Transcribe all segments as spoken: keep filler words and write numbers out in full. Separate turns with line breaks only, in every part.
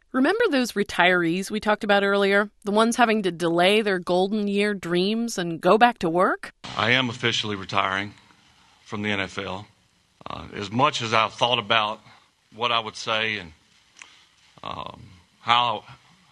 Remember those retirees we talked about earlier? The ones having to delay their golden year dreams and go back to work?
I am officially retiring from the N F L. Uh, as much as I've thought about what I would say and um, how,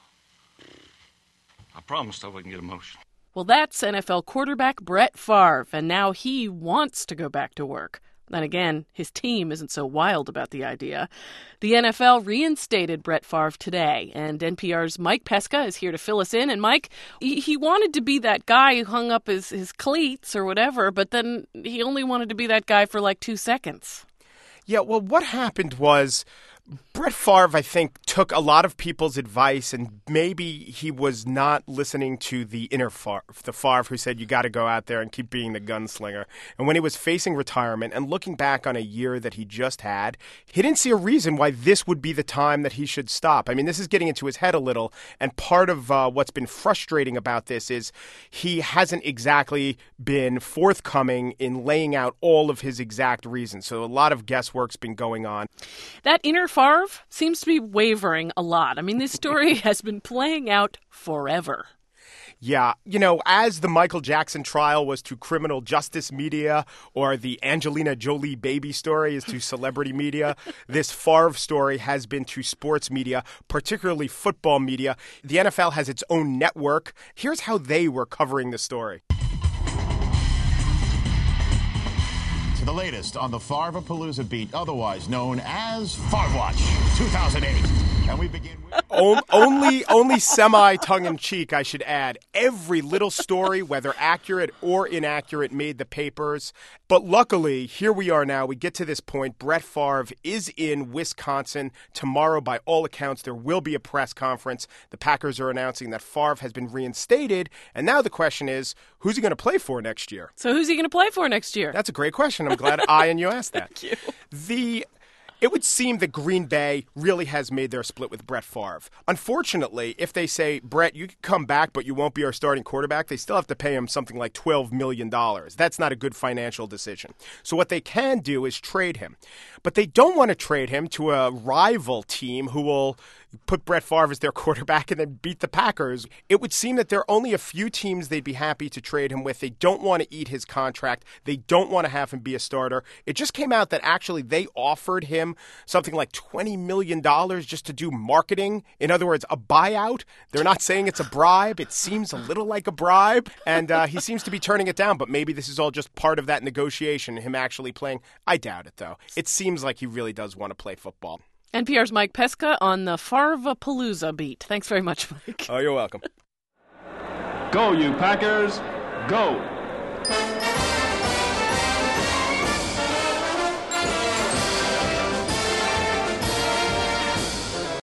I promised I wouldn't get emotional.
Well, that's N F L quarterback Brett Favre, and now he wants to go back to work. Then again, his team isn't so wild about the idea. The N F L reinstated Brett Favre today, and N P R's Mike Pesca is here to fill us in. And Mike, he, he wanted to be that guy who hung up his, his cleats or whatever, but then he only wanted to be that guy for like two seconds.
Yeah, well, what happened was Brett Favre, I think, took a lot of people's advice, and maybe he was not listening to the inner Favre, the Favre who said, you got to go out there and keep being the gunslinger. And when he was facing retirement and looking back on a year that he just had, he didn't see a reason why this would be the time that he should stop. I mean, this is getting into his head a little, and part of uh, what's been frustrating about this is he hasn't exactly been forthcoming in laying out all of his exact reasons. So a lot of guesswork's been going on.
That inner Favre seems to be wavering a lot. I mean, this story has been playing out forever.
Yeah, you know, as the Michael Jackson trial was to criminal justice media, or the Angelina Jolie baby story is to celebrity media, this Favre story has been to sports media, particularly football media. The N F L has its own network. Here's how they were covering the story.
The latest on the Favre-Palooza beat, otherwise known as Favre Watch two thousand eight. And we begin with...
o- only, only semi-tongue-in-cheek, I should add. Every little story, whether accurate or inaccurate, made the papers. But luckily, here we are now. We get to this point. Brett Favre is in Wisconsin. Tomorrow, by all accounts, there will be a press conference. The Packers are announcing that Favre has been reinstated. And now the question is, who's he going to play for next year?
So who's he going to play for next year?
That's a great question. I'm glad I and you asked that.
Thank you.
The... It would seem that Green Bay really has made their split with Brett Favre. Unfortunately, if they say, Brett, you can come back, but you won't be our starting quarterback, they still have to pay him something like twelve million dollars. That's not a good financial decision. So what they can do is trade him. But they don't want to trade him to a rival team who will put Brett Favre as their quarterback and then beat the Packers. It would seem that there are only a few teams they'd be happy to trade him with. They don't want to eat his contract. They don't want to have him be a starter. It just came out that actually they offered him something like twenty million dollars just to do marketing. In other words, a buyout. They're not saying it's a bribe. It seems a little like a bribe. And uh, he seems to be turning it down. But maybe this is all just part of that negotiation, him actually playing. I doubt it, though. It seems like he really does want to play football.
N P R's Mike Pesca on the Favre-Palooza beat. Thanks very much, Mike.
Oh, you're welcome.
Go, you Packers, go!